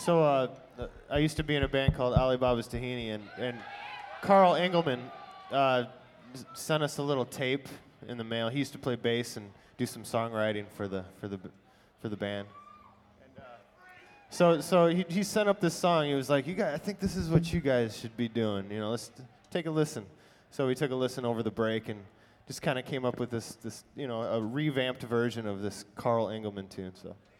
I used to be in a band called Alibaba's Tahini, and Carl Engelman sent us a little tape in the mail. He used to play bass and do some songwriting for the band. So he sent up this song. He was like, "You guys, I think this is what you guys should be doing. You know, let's take a listen." So we took a listen over the break and just kind of came up with this a revamped version of this Carl Engelman tune. So.